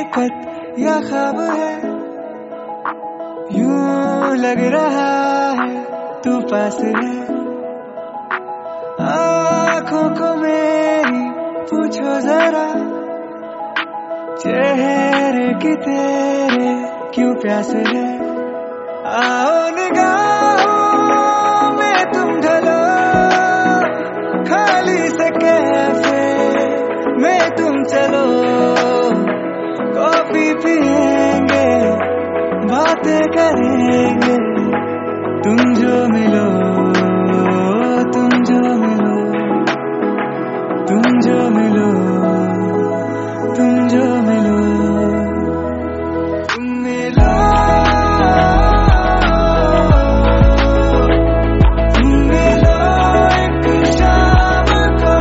हकीकत या ख्वाब है, यूं लग रहा है तू पास है। आँखों को मेरी पूछो जरा, चेहरे की तेरे क्यों प्यास है। आओ निगाहों में तुम ढलो, खाली से कैफे में तुम चलो। कॉफी पिएंगे, बातें करेंगे, तुम जो मिलो, तुम जो मिलो, तुम जो मिलो, तुम जो मिलो, तुम मिलो, तुम मिलो एक शाम को,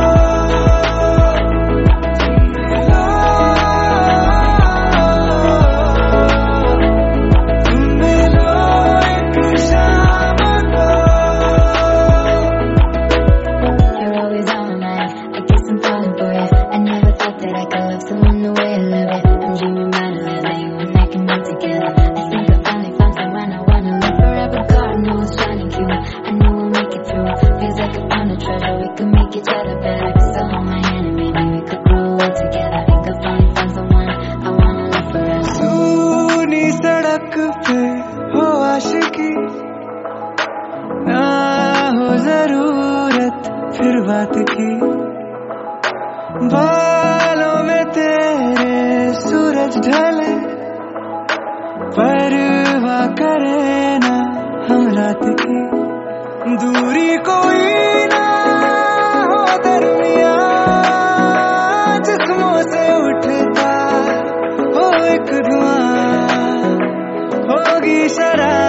तुम मिलो, तुम मिलो एक शाम को। You're always on my mind, I guess I'm falling for you. I never thought that I could love someone the way I love it. I'm dreaming about a love that you and I can build together. I think I finally found someone I wanna live forever. God knows shining cute, I know we'll make it through. Feels like I found a treasure, we could make each other better. So hold my hand and maybe we could grow old together. Think I finally found someone I wanna live forever. सूनी सड़क पे हो आशिकी, ना हो जरूरत फिर बात की। बालों में तेरे सूरज ढले, परवाह करे ना हम रात की। दूरी कोई ना हो दरमिया, जिस्मों से उठता हो एक धुआं, होगी शराब